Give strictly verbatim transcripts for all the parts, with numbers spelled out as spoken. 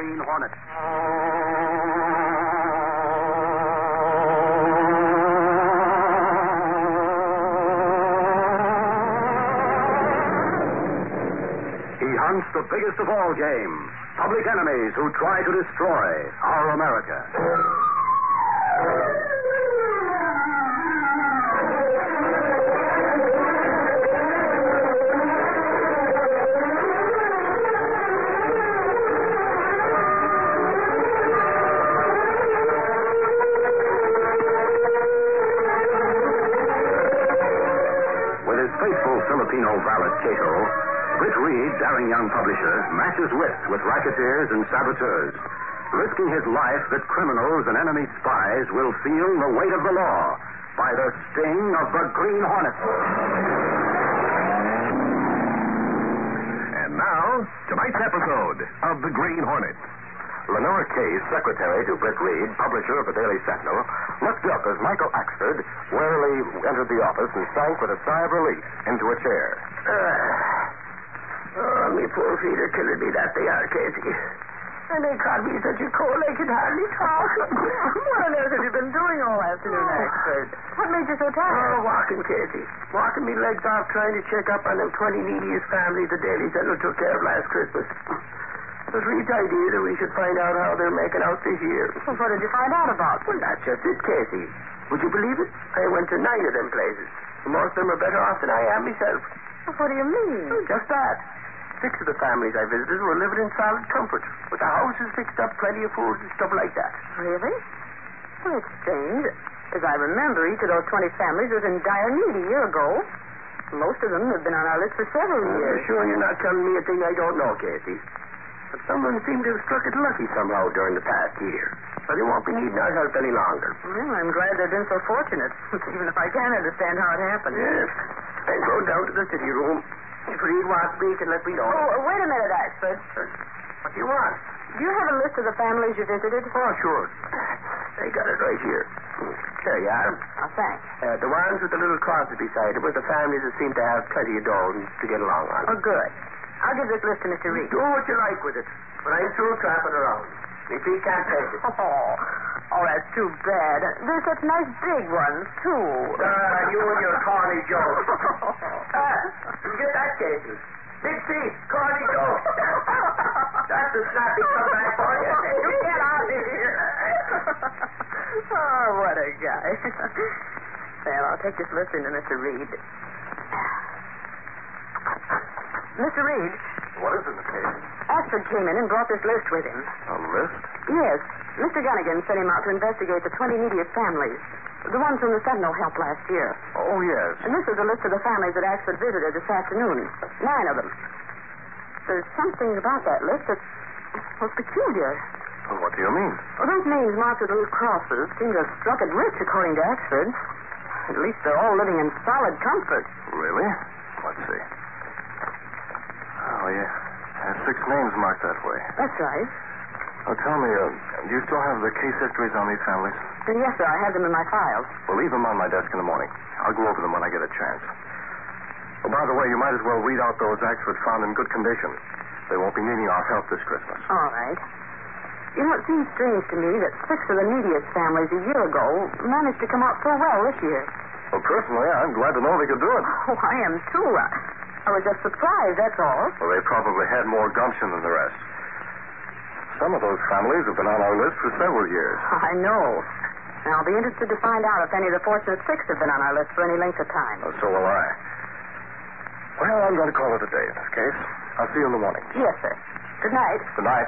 Green Hornet. He hunts the biggest of all game, public enemies who try to destroy our America. Filipino valet Cato, Britt Reed, daring young publisher, matches wits with racketeers and saboteurs, risking his life that criminals and enemy spies will feel the weight of the law by the sting of the Green Hornet. And now, tonight's episode of The Green Hornet. Lenore Case, secretary to Britt Reed, publisher of the Daily Sentinel, looked up as Michael Axford warily entered the office and sank with a sigh of relief into a chair. Uh, oh, me poor feet are killing me, that they are, Casey. And they caught me such a cold I could hardly talk. What on earth have you been doing all afternoon, Axford? What made you so tired? Oh, walking, Casey. Walking me legs off trying to check up on them twenty neediest families the Daily Sentinel took care of last Christmas. It was Reed's idea that we should find out how they're making out this year. Well, what did you find out about? Well, that's just it, Casey. Would you believe it? I went to nine of them places. Most of them are better off than I am myself. Well, what do you mean? Well, just that. Six of the families I visited were living in solid comfort, with the houses fixed up, plenty of food and stuff like that. Really? Well, it's strange. As I remember, each of those twenty families was in dire need a year ago. Most of them have been on our list for several years. You're sure you're not telling me a thing I don't know, Casey? But someone seemed to have struck it lucky somehow during the past year. But they won't be needing our help any longer. Well, I'm glad they've been so fortunate, even if I can't understand how it happened. Yes. I'll go down to the city room. If Reed wants me, he can let me know. Oh, wait a minute, Axford. What do you want? Do you have a list of the families you visited? Oh, sure. I got it right here. There you are. Oh, thanks. Uh, the ones with the little crosses beside it were the families that seemed to have plenty of dough to get along on. Oh, good. I'll give this list to Mister Reed. Do what you like with it. But I'm through trapping around. My feet can't take it. Oh, oh, that's too bad. There's such nice big ones, too. Ah, you and your corny jokes. Ah, you get that, Casey? Big feet, corny jokes. That's a snappy comeback for you. You get out of here. Oh, what a guy. Well, I'll take this list into Mister Reed. Mister Reed. What is it, Miss Case? Axford came in and brought this list with him. A list? Yes. Mister Gunnigan sent him out to investigate the twenty neediest families. The ones from the Sentinel helped last year. Oh, yes. And this is a list of the families that Axford visited this afternoon. Nine of them. There's something about that list that's was peculiar. Well, what do you mean? Well, those names marked with little crosses seem to have struck it rich, according to Axford. At least they're all living in solid comfort. Really? Let's see. Oh, yeah. There's six names marked that way. That's right. Oh, tell me, uh, do you still have the case histories on these families? Uh, yes, sir. I have them in my files. Well, leave them on my desk in the morning. I'll go over them when I get a chance. Oh, by the way, you might as well weed out those Axford found in good condition. They won't be needing our help this Christmas. All right. You know, it seems strange to me that six of the neediest families a year ago managed to come out so well this year. Well, personally, I'm glad to know they could do it. Oh, I am, too. I, I was just surprised, that's all. Well, they probably had more gumption than the rest. Some of those families have been on our list for several years. I know. And I'll be interested to find out if any of the fortunate six have been on our list for any length of time. Oh, so will I. Well, I'm going to call it a day in this case. I'll see you in the morning. Yes, sir. Good night. Good night.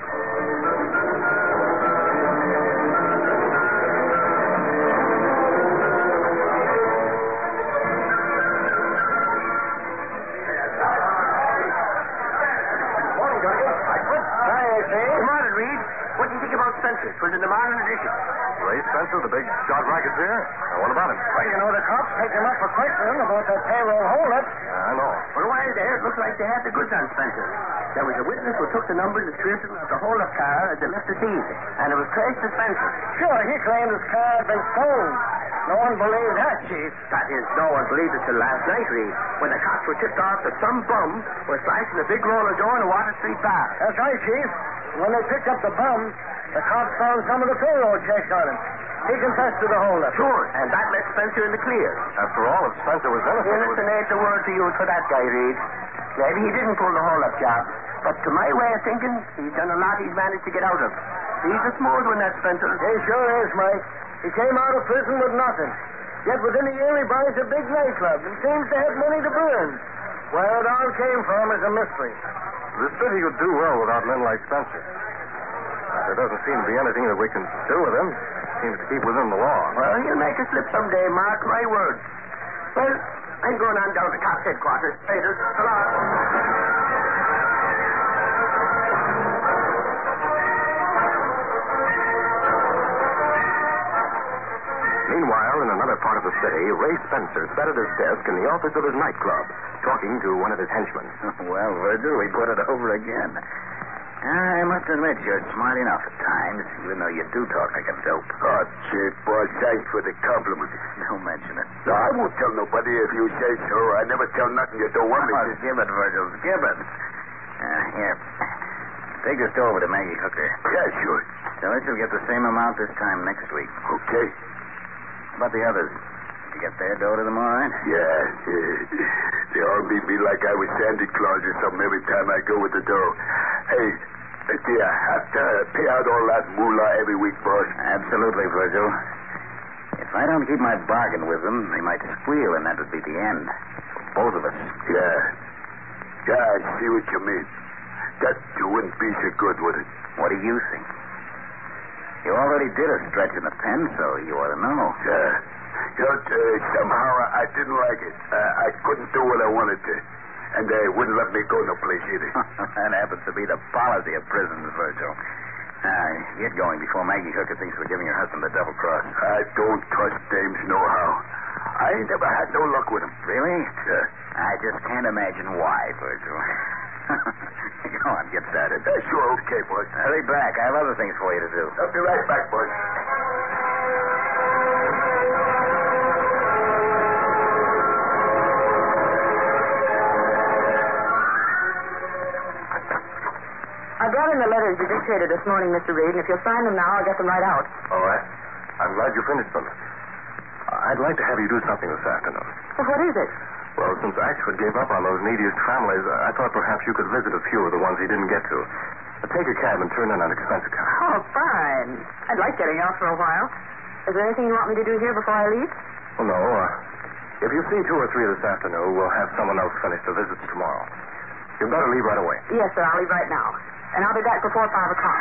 Spencer. Was in the modern edition. Ray Spencer, the big shot racketeer? Now, what about him? Well, you know, the cops picked him up for questioning about that payroll holdup. Yeah, I know. For a while there, it looked like they had the goods on Spencer. There was a witness who took the numbers and description of the holdup car as they left the scene, and it was traced to Spencer. Sure, he claimed his car had been stolen. No one believed that, Chief. That is, no one believed it till last night, Reed, when the cops were tipped off that some bum was slicing a big roller door in a Water Street bar. That's right, Chief. When they picked up the bum, the cops found some of the payroll checks on him. He confessed to the holdup. Sure. And that left Spencer in the clear. After all, if Spencer was innocent... Innocent ain't the word to use for that guy, Reed. Maybe he didn't pull the holdup job. But to my way of thinking, he's done a lot he's managed to get out of. He's a smooth one, that Spencer. He sure is, Mike. He came out of prison with nothing. Yet within a year he buys a big nightclub and seems to have money to burn. Where it all came from is a mystery. The city would do well without men like Spencer. There doesn't seem to be anything that we can do with him. Seems to keep within the law. Well, he'll make a slip someday, mark my words. Well, I'm going on down to cops headquarters. Later. So long. Meanwhile, in another part of the city, Ray Spencer sat at his desk in the office of his nightclub, talking to one of his henchmen. Well, Virgil, we put it over again. I must admit you're smart enough at times, even though you do talk like a dope. Oh, Chief, boy, thanks for the compliment. Don't mention it. No, I won't tell nobody if you say so. I never tell nothing you don't want me Oh, to. give it, Virgil, give it. Uh, here. Take this over to Maggie Hooker. Yeah, sure. Tell her she'll get the same amount this time next week. Okay. How about the others? Did you get their dough to them all right? Yeah, yeah. They all meet me like I was Santa Claus or something every time I go with the dough. Hey, do you have to pay out all that moolah every week, boss? Absolutely, Virgil. If I don't keep my bargain with them, they might squeal, and that would be the end. For both of us. Yeah. Yeah, I see what you mean. That wouldn't be so good, would it? What do you think? You already did a stretch in the pen, so you ought to know. Yeah. You know, uh, somehow I didn't like it. Uh, I couldn't do what I wanted to. And they wouldn't let me go no place either. That happens to be the policy of prisons, Virgil. Uh, get going before Maggie Hooker thinks we're giving her husband the double cross. I don't trust dames nohow. I ain't never had no luck with them. Really? Yeah. I just can't imagine why, Virgil. Go on, get started. Uh, sure, okay, boys. Hurry back. I have other things for you to do. I'll be right back, boys. I brought in the letters you dictated this morning, Mister Reed, and if you'll sign them now, I'll get them right out. All right. I'm glad you finished them. I'd like to have you do something this afternoon. Well, what is it? Well, since Axford gave up on those neediest families, I thought perhaps you could visit a few of the ones he didn't get to. Take a cab and turn in an expense account. Oh, fine. I'd like getting off for a while. Is there anything you want me to do here before I leave? Well, no. Uh, if you see two or three this afternoon, we'll have someone else finish the visits tomorrow. You'd better leave right away. Yes, sir. I'll leave right now. And I'll be back before five o'clock.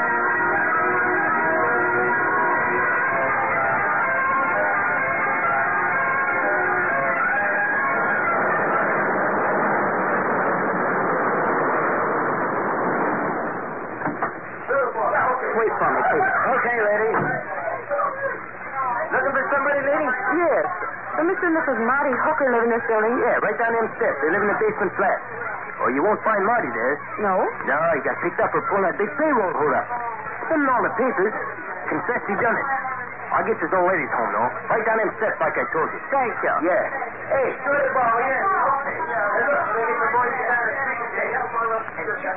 Wait for me, please. Okay, lady. Looking for somebody, lady? Yes. So Mister and Missus Marty Hooker live in this building? Yeah, right down them steps. They live in the basement flat. Oh, you won't find Marty there. No. No, he got picked up for pulling that big payroll hold up. Put in all the papers. Confessed he done it. I'll get this old lady's home, though. Right down them steps like I told you. Thank you. Yeah. Hey, good ball, yeah. Hey, look, lady, the boys are down the street.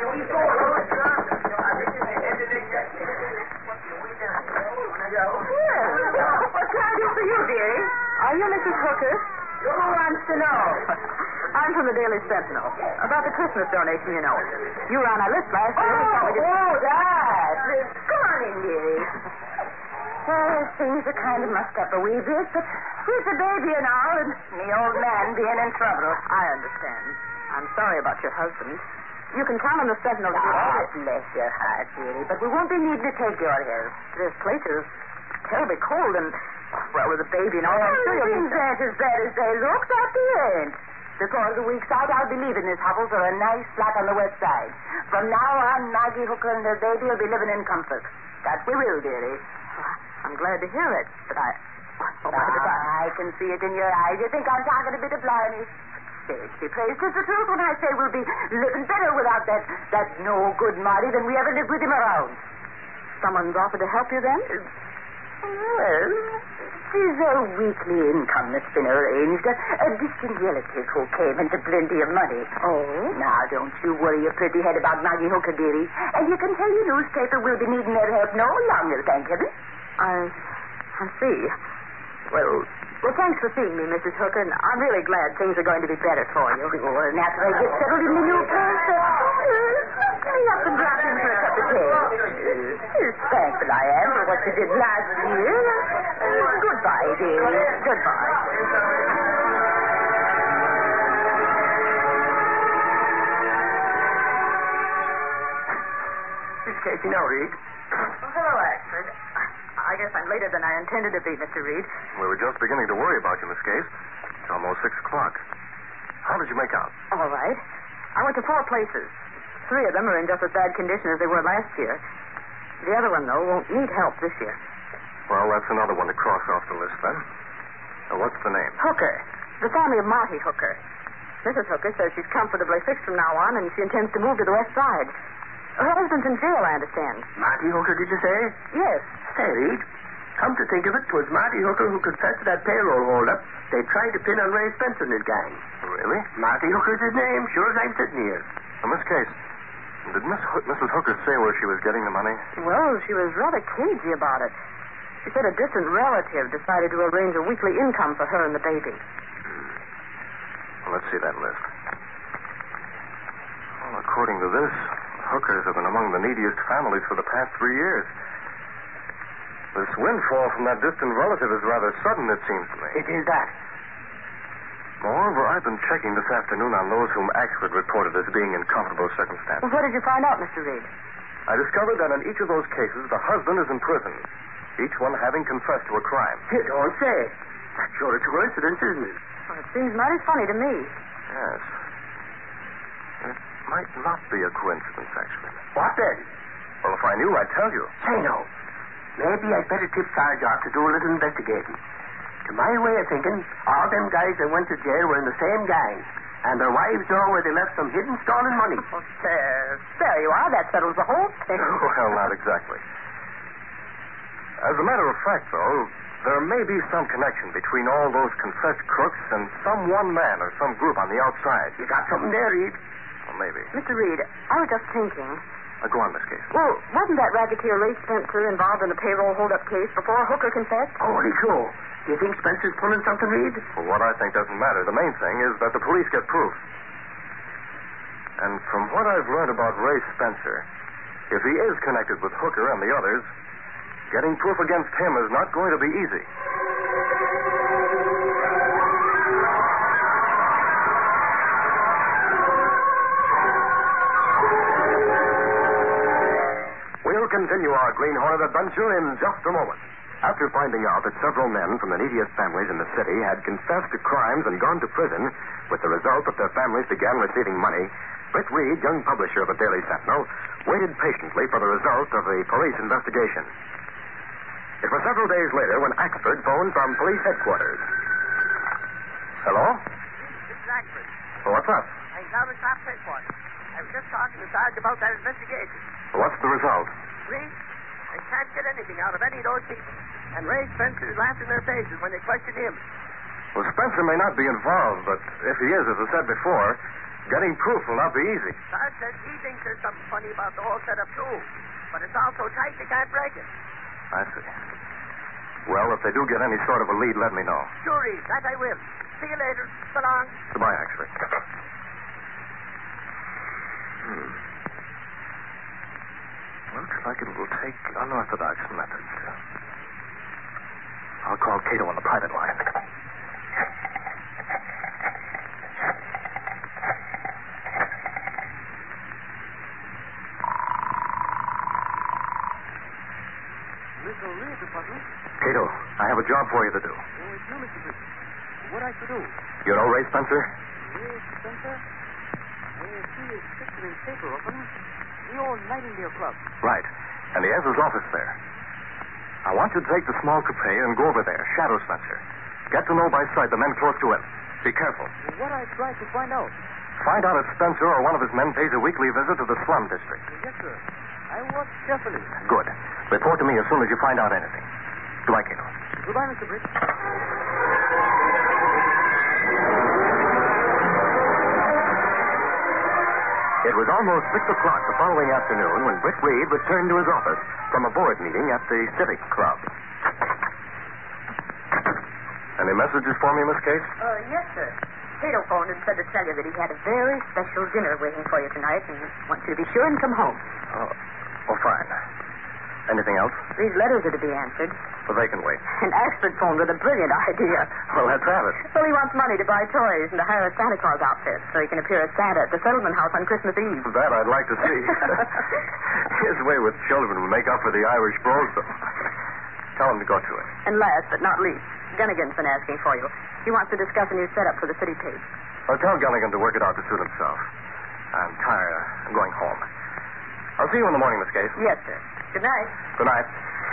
What can I do for you, dearie? Are you Missus Hooker? Who wants to know? I'm from the Daily Sentinel. About the Christmas donation, you know. You were on our list last year. Oh, oh, that. Come on in, dearie. Well, things are kind of mucked up a wee bit, but with the baby and all, and the old man being in trouble. I understand. I'm sorry about your husband. You can count on the Sentinel to do all Ah, this. bless your heart, dearie, but we won't be needing to take your help. This place is terribly cold, and, well, with the baby and all, I'm sure you'll Things be... aren't as bad as they look, that they ain't. Before the week's out, I'll be leaving this hovel for a nice flat on the west side. From now on, Maggie Hooker and her baby will be living in comfort. That we will, dearie. I'm glad to hear it, but I... Oh, by the by. Ah, I can see it in your eyes. You think I'm talking a bit of blimey. Sage be praised. It's the truth when I say we'll be living better without that, that no good Marty than we ever lived with him around. Someone's offered to help you, then? Well, 'Tis a weekly income that's been arranged. A, a distant relative who came into plenty of money. Oh? Now, don't you worry your pretty head about Maggie Hooker, dearie. And you can tell your newspaper will be needing their help no longer, thank heaven. I... I see. Well, well, thanks for seeing me, Missus Hooker. And I'm really glad things are going to be better for you. Oh, and after I get settled in the new place, uh, uh, me up and drop in for a cup of tea. Uh, thankful I am for what you did last year. Uh, goodbye, dear. Goodbye. This Casey now, Reed. Well, hello, Axford. I guess I'm later than I intended to be, Mister Reed. We were just beginning to worry about you, Miss Case. It's almost six o'clock. How did you make out? All right. I went to four places. Three of them are in just as bad condition as they were last year. The other one, though, won't need help this year. Well, that's another one to cross off the list, then. Now, what's the name? Hooker. The family of Marty Hooker. Missus Hooker says she's comfortably fixed from now on, and she intends to move to the west side. Her husband's in jail, I understand. Marty Hooker, did you say? Yes. Say, Reed, come to think of it, 'twas Marty Hooker who confessed to that payroll holdup they tried to pin on Ray Spencer and his gang. Really? Marty Hooker's his name, sure as I'm sitting here. Now, Miss Case, did Miss Ho- Missus Hooker say where she was getting the money? Well, she was rather cagey about it. She said a distant relative decided to arrange a weekly income for her and the baby. Hmm. Well, let's see that list. Well, according to this, Hookers have been among the neediest families for the past three years. This windfall from that distant relative is rather sudden, it seems to me. It is that. Moreover, I've been checking this afternoon on those whom Axford reported as being in comfortable circumstances. Well, what did you find out, Mister Reed? I discovered that in each of those cases, the husband is in prison, each one having confessed to a crime. You don't say. That's sure a coincidence, isn't it? Well, it seems mighty funny to me. Yes. It might not be a coincidence, actually. What then? Well, if I knew, I'd tell you. Say no. Maybe I'd better tip Sarge off to do a little investigating. To my way of thinking, all them guys that went to jail were in the same gang. And their wives know where they left some hidden stolen money. Oh, there. There you are. That settles the whole thing. Well, not exactly. As a matter of fact, though, there may be some connection between all those confessed crooks and some one man or some group on the outside. You got something there, Reed? Well, maybe. Mister Reed, I was just thinking. Uh, go on, Miss Case. Well, wasn't that racketeer Ray Spencer involved in the payroll holdup case before Hooker confessed? Holy cow. Do you think Spencer's pulling something, Reed? Well, what I think doesn't matter. The main thing is that the police get proof. And from what I've learned about Ray Spencer, if he is connected with Hooker and the others, getting proof against him is not going to be easy. We'll continue our Green Hornet adventure in just a moment. After finding out that several men from the neediest families in the city had confessed to crimes and gone to prison, with the result that their families began receiving money, Britt Reed, young publisher of the Daily Sentinel, waited patiently for the result of the police investigation. It was several days later when Axford phoned from police headquarters. Hello? This is Axford. Well, what's up? I'm down at Cops headquarters. I was just talking to Sarge about that investigation. What's the result? Reed, I can't get anything out of any of those people. And Ray Spencer is laughing in their faces when they question him. Well, Spencer may not be involved, but if he is, as I said before, getting proof will not be easy. Sarge says he thinks there's something funny about the whole setup, too. But it's all so tight they can't break it. I see. Well, if they do get any sort of a lead, let me know. Sure, Reed, that I will. See you later. So long. Goodbye, Axford. Hmm. Looks like it will take unorthodox methods. I'll call Cato on the private line. Mister Reed, Department. Cato, I have a job for you to do. Oh, it's you, Mister Reed. What I to do? You know Ray Spencer? Ray Spencer? I see his picture in paper often. The old Nightingale Club. Right. And he has his office there. I want you to take the small coupe and go over there, shadow Spencer. Get to know by sight the men close to him. Be careful. What I try to find out? Find out if Spencer or one of his men pays a weekly visit to the slum district. Yes, sir. I watch carefully. Good. Report to me as soon as you find out anything. Goodbye, Cato. Goodbye, Mister Britt. It was almost six o'clock the following afternoon when Britt Reed returned to his office from a board meeting at the Civic Club. Any messages for me, Miss Case? Uh, yes, sir. Cato phoned and said to tell you that he had a very special dinner waiting for you tonight and wants you to be sure and come home. Oh, oh fine. Anything else? These letters are to be answered. Well, they can wait. And Ashford phoned with a brilliant idea. Well, let's have it. Well, he wants money to buy toys and to hire a Santa Claus outfit so he can appear as Santa at the settlement house on Christmas Eve. That I'd like to see. His way with children will make up for the Irish brogue, though. Tell him to go to it. And last but not least, Gunnigan's been asking for you. He wants to discuss a new setup for the city page. Well, tell Gunnigan to work it out to suit himself. I'm tired. I'm going home. I'll see you in the morning, Miss Case. Yes, sir. Good night. Good night.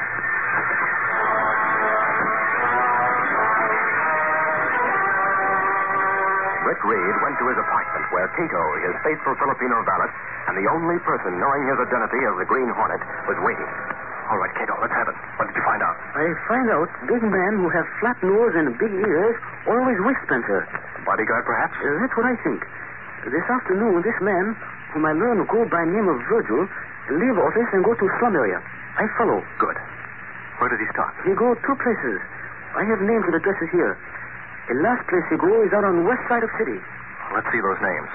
Britt Reed went to his apartment where Cato, his faithful Filipino valet, and the only person knowing his identity as the Green Hornet, was waiting. All right, Cato, let's have it. What did you find out? I find out big men who have flat nose and big ears always with Spencer. Bodyguard, perhaps? Uh, that's what I think. This afternoon, this man, whom I learn go by name of Virgil, leave office and go to slum area. I follow. Good. Where did he stop? He go two places. I have names and addresses here. The last place he go is out on west side of city. Let's see those names.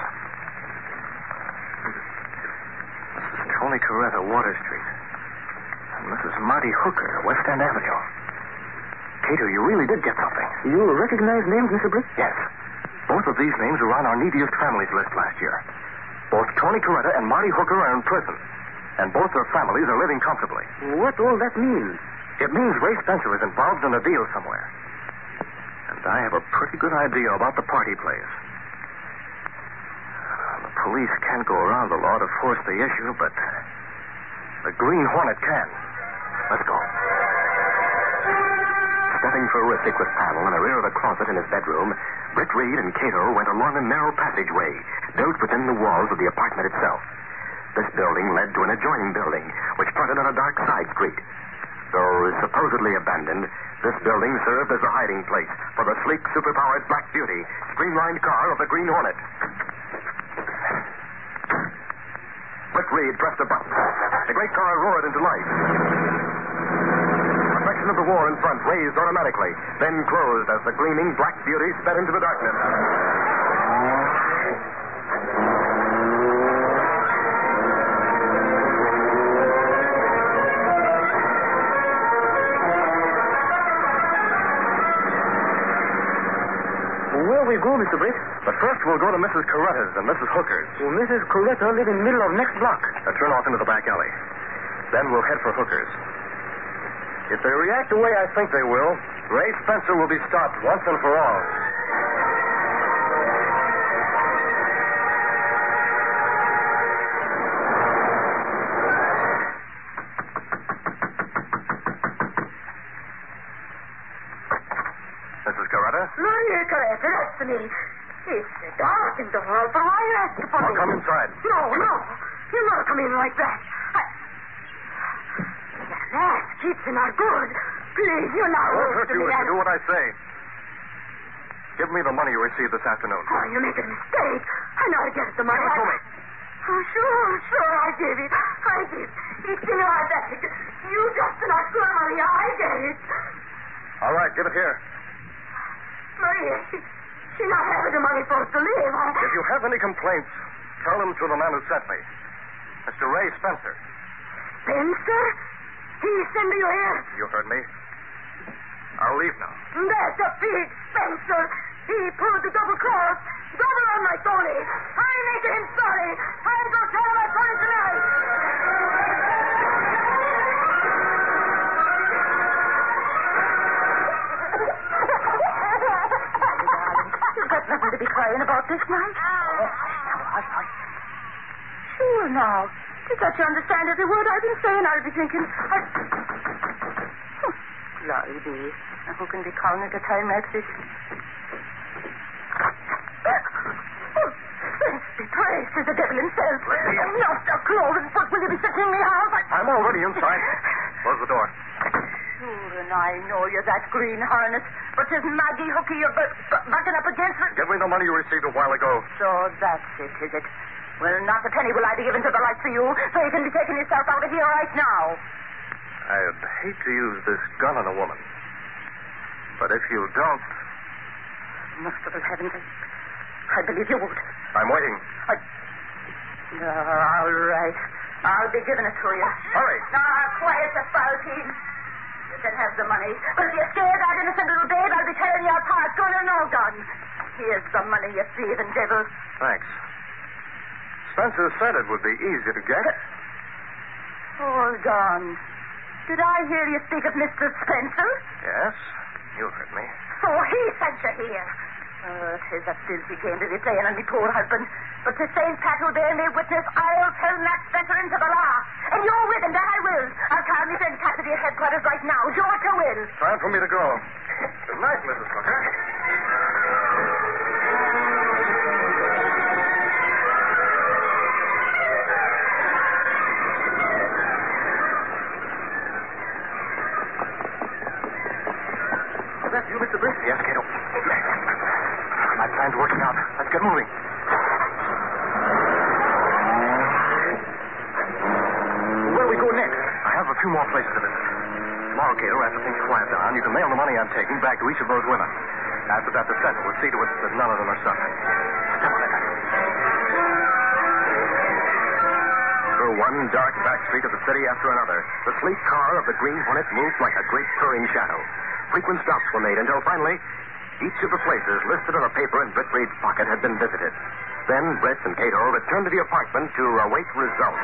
Missus Tony Coretta, Water Street. And Missus Marty Hooker, West End Avenue. Cato, you really did get something. You recognize names, Mister Britt? Yes. Both of these names were on our neediest families list last year. Both Tony Coretta and Marty Hooker are in prison. And both their families are living comfortably. What all that means? It means Ray Spencer is involved in a deal somewhere. And I have a pretty good idea about the party place. Uh, the police can't go around the law to force the issue, but the Green Hornet can. Let's go. Stepping for a secret panel in the rear of the closet in his bedroom, Britt Reed and Cato went along a narrow passageway built within the walls of the apartment itself. This building led to an adjoining building, which fronted on a dark side street. Though supposedly abandoned, this building served as a hiding place for the sleek, superpowered Black Beauty, streamlined car of the Green Hornet. Britt Reed pressed a button. The great car roared into life. A section of the wall in front raised automatically, then closed as the gleaming Black Beauty sped into the darkness. Where we go, Mister Britt? But first we'll go to Missus Coretta's and Missus Hooker's. Well, Missus Coretta live in the middle of next block. Now turn off into the back alley. Then we'll head for Hooker's. If they react the way I think they will, Ray Spencer will be stopped once and for all. Missus Coretta? Maria Coretta, that's me. It's dark in the hall, but why are you asking for I'll me? come inside. No, no. You're not coming in like that. I... That last keeps you not good. Please, you're not I won't worth hurt to you me. if you and- do what I say. Give me the money you received this afternoon. Oh, you make a mistake. I know I get the money. Give it to me. Oh, sure, sure, I gave it. I did. It's in my bag. You just not good money. I get it. All right, give it here. Maria, she, she not having the money for us to live. I... If you have any complaints, tell them to the man who sent me. Mister Ray Spencer. Spencer? He sent you here? You heard me. I'll leave now. That's a big Spencer. He pulled the double cross. Double on my Tony. I make him sorry. I'm going to tell him I Tony tonight. You've got nothing to be crying about this night. Oh, now, hush, hush. Sure, now. You've got to understand every word I've been saying. I'll be thinking. I... Oh, glory be. Now, who can be calling at a time like this? Oh, thanks be praised to the devil himself. Not a cloven foot will you be setting me out. I'm already inside. Close the door. Sure, and I know you're that green harness, but 'tis Maggie Hooky you're b- b- backing up against me. Give me the money you received a while ago. So that's it, is it? Well, not a penny will I be given to the likes of you, so you can be taking yourself out of here right now. I'd hate to use this gun on a woman. But if you don't... Merciful heavens, I, I believe you would. I'm waiting. I... Uh, all right. I'll be giving it to you. Hurry. Now, quiet the spalpeen. You can have the money. But if you scare that innocent little babe, I'll be tearing you apart, gun or no gun. Here's the money, you thieving devil. Thanks. Spencer said it would be easy to get. Hold on. Did I hear you speak of Mister Spencer? Yes, you heard me. So he sent you here. Oh, it is a filthy game to be playing on me poor husband. But to Saint Pat who bear me witness, I'll turn that Spencer into the law. And you're with him, that I will. I'll call me friend Pat to the headquarters right now. Do what you will. Time for me to go. Good night, Missus Hooker. Is that you, Mister Brisk? Yes, Cato. My plan's working out. Let's get moving. Where do we go next? I have a few more places to visit. Tomorrow, Cato, after things quiet down, you can mail the money I'm taking back to each of those women. After that, the Sentinel will see to it that none of them are suffering. Step on it. Through one dark back street of the city after another, the sleek car of the Green Hornet moved like a great purring shadow. Frequent stops were made until finally each of the places listed on a paper in Britt Reed's pocket had been visited. Then Britt and Cato returned to the apartment to await results.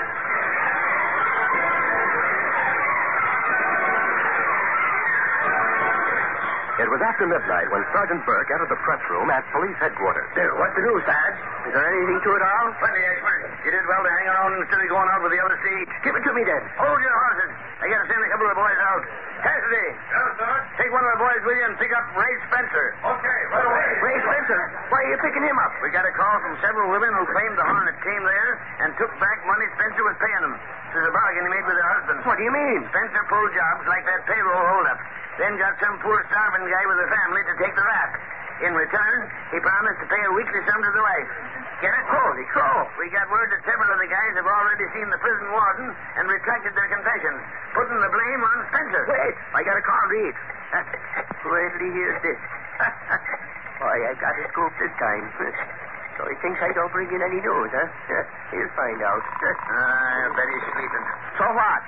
It was after midnight when Sergeant Burke entered the press room at police headquarters. There, what's the news, Sarge? Is there anything to it all? Plenty, expert. You did well to hang around instead of going out with the other seat. Give it to me, then. Hold your horses. I gotta send a couple of the boys out. Cassidy. Yes, sir. Take one of the boys with you and pick up Ray Spencer. Okay, right away. Ray Spencer. Why are you picking him up? We got a call from several women who claimed the Hornet came there and took back money Spencer was paying them. This is a bargain he made with her husband. What do you mean? Spencer pulled jobs like that payroll holdup. Then got some poor starving guy with a family to take the rap. In return, he promised to pay a weekly sum to the wife. Get it? Holy crow. We got word that several of the guys have already seen the prison warden and retracted their confessions, putting the blame on Spencer. Wait, I got to call Reed. Wait till he hears this. Boy, I got a scoop this time. So he thinks I don't bring in any news, huh? He'll find out. I bet he's sleeping. So what?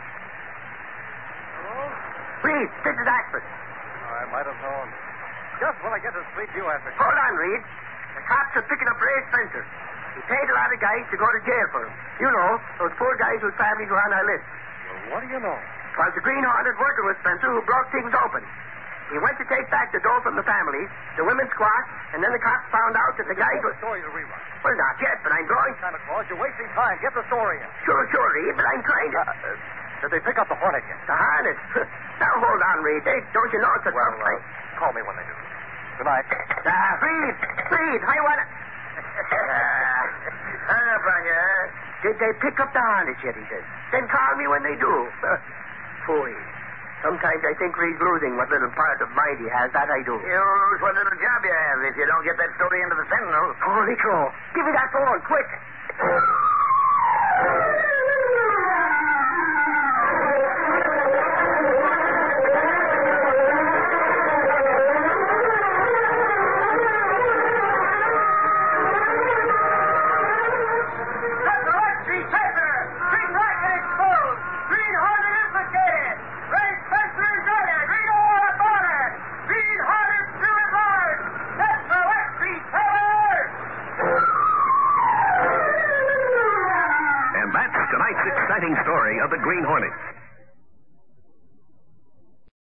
Reed, this is Ashford. I might have known. Just when I get to sleep, you answer. Hold on, Reed. The cops are picking up Ray Spencer. He paid a lot of guys to go to jail for him. You know, those poor guys whose families were on our list. Well, what do you know? It was the Green Hornet working with Spencer who broke things open. He went to take back the dough from the families, the women squashed, and then the cops found out that the guys were... The story to rerun. Well, not yet, but I'm going... Santa Claus, you're wasting time. Get the story in. Sure, sure, Reed, but I'm trying to... Uh, uh, did they pick up the Hornet yet? The Hornet? Now, hold on, Reed. They, don't you know it's a Well, tough uh, fight? call me when they do. Good night. Ah, Reed, Reed, I want to... Ah, Branya. Did they pick up the Hornet yet, he says. Then call me when they do. Fool. Sometimes I think Reed's losing what little part of mind he has. That I do. You'll lose what little job you have if you don't get that story into the Sentinel. Holy crow. Give me that phone, quick. Tonight's exciting story of the Green Hornet.